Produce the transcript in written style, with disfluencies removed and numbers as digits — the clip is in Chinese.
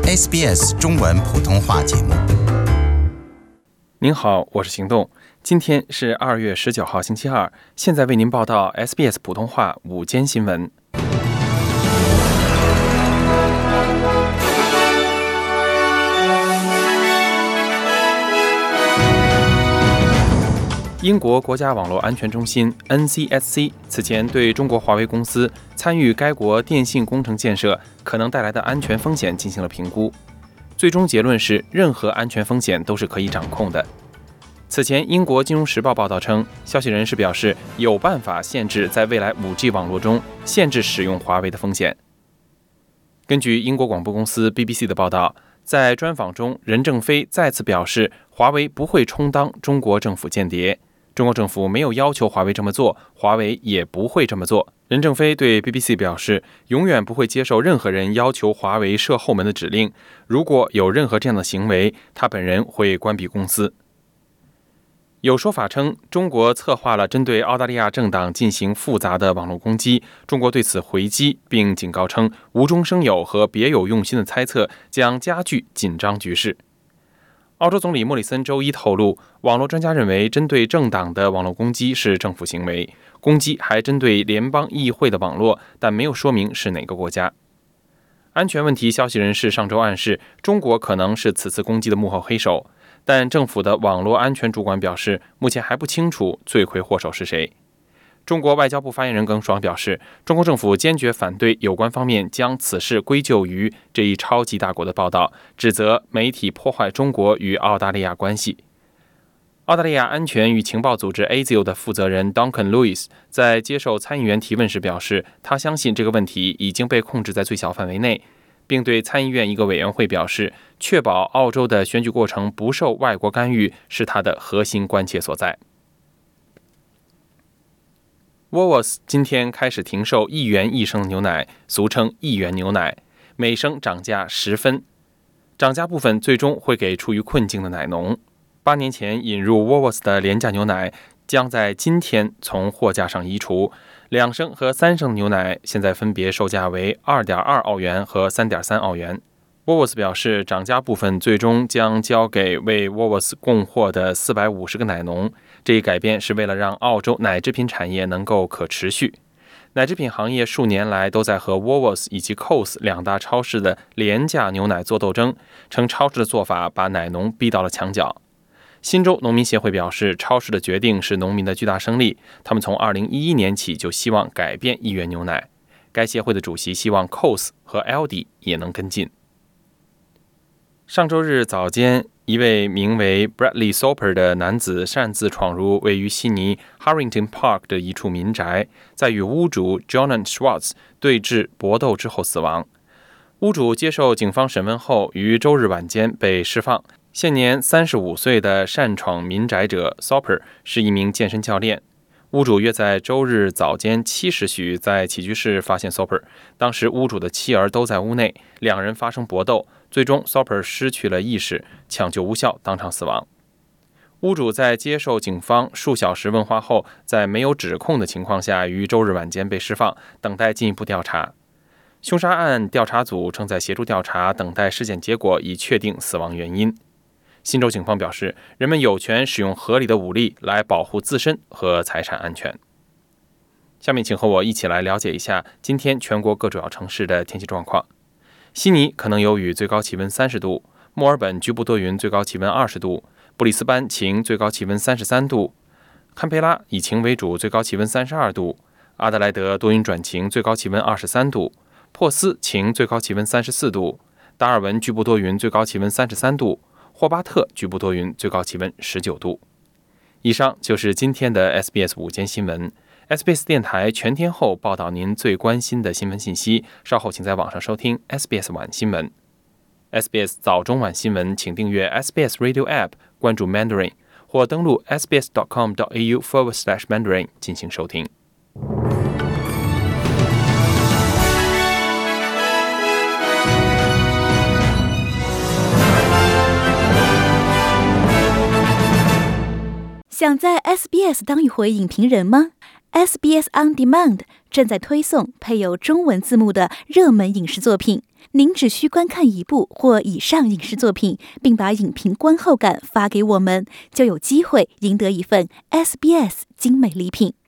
SBS 中文普通话节目。 您好，我是行动。今天是2月19号星期二，现在为您报道 SBS 普通话午间新闻。英国国家网络安全中心 NCSC 此前对中国华为公司参与该国电信工程建设可能带来的安全风险进行了评估，最终结论是任何安全风险都是可以掌控的。此前，英国金融时报报道称，消息人士表示有办法限制在未来 5G 网络中限制使用华为的风险。根据英国广播公司 BBC 的报道，在专访中，任正非再次表示，华为不会充当中国政府间谍。中国政府没有要求华为这么做，华为也不会这么做。任正非对 BBC 表示，永远不会接受任何人要求华为设后门的指令，如果有任何这样的行为，他本人会关闭公司。有说法称，中国策划了针对澳大利亚政党进行复杂的网络攻击，中国对此回击，并警告称，无中生有和别有用心的猜测将加剧紧张局势。澳洲总理莫里森周一透露，网络专家认为针对政党的网络攻击是政府行为，攻击还针对联邦议会的网络，但没有说明是哪个国家。安全问题消息人士上周暗示，中国可能是此次攻击的幕后黑手，但政府的网络安全主管表示，目前还不清楚罪魁祸首是谁。中国外交部发言人耿爽表示，中国政府坚决反对有关方面将此事归咎于这一超级大国的报道，指责媒体破坏中国与澳大利亚关系。澳大利亚安全与情报组织 ASIO 的负责人 Duncan Lewis 在接受参议员提问时表示，他相信这个问题已经被控制在最小范围内，并对参议院一个委员会表示，确保澳洲的选举过程不受外国干预是他的核心关切所在。Woolworths 今天开始停售1元1升的牛奶，俗称1元牛奶，每升涨价10分。涨价部分最终会给处于困境的奶农。8年前引入 Woolworths 的廉价牛奶将在今天从货架上移除，2升和3升的牛奶现在分别售价为 2.2 澳元和 3.3 澳元。Woolworths 表示，涨价部分最终将交给为 Woolworths 供货的450个奶农。这一改变是为了让澳洲奶制品产业能够可持续。奶制品行业数年来都在和 Woolworths 以及 Coles 两大超市的廉价牛奶做斗争，称超市的做法把奶农逼到了墙角。新州农民协会表示，超市的决定是农民的巨大胜利，他们从2011年起就希望改变1元牛奶。该协会的主席希望 Coles 和 Aldi 也能跟进。上周日早间，一位名为 Bradley Soper 的男子擅自闯入位于悉尼 Harrington Park 的一处民宅，在与屋主 Jonan Schwartz 对峙搏斗之后死亡。屋主接受警方审问后，于周日晚间被释放。现年35岁的擅闯民宅者 Soper 是一名健身教练。屋主约在周日早间7时许在起居室发现 Soper， 当时屋主的妻儿都在屋内，两人发生搏斗，最终 Soper 失去了意识，抢救无效，当场死亡。屋主在接受警方数小时问话后，在没有指控的情况下于周日晚间被释放，等待进一步调查。凶杀案调查组正在协助调查，等待尸检结果以确定死亡原因。新州警方表示，人们有权使用合理的武力来保护自身和财产安全。下面请和我一起来了解一下今天全国各主要城市的天气状况。悉尼可能有雨，最高气温30度；墨尔本局部多云，最高气温20度；布里斯班晴，最高气温33度；堪培拉以晴为主，最高气温32度；阿德莱德多云转晴，最高气温23度；珀斯晴，最高气温34度；达尔文局部多云，最高气温33度；霍巴特局部多云，最高气温19度。以上就是今天的 SBS 午间新闻。SBS 电台全天候报道您最关心的新闻信息，稍后请在网上收听 SBS 晚新闻。SBS 早中晚新闻请订阅 SBS Radio App， 关注 Mandarin， 或登录 sbs.com.au/Mandarin 进行收听。 想在 SBS 当一回影评人吗 SBS On Demand 正在推送配有中文字幕的热门影视作品。您只需观看一部或以上影视作品，并把影评观后感发给我们，就有机会赢得一份 SBS 精美礼品。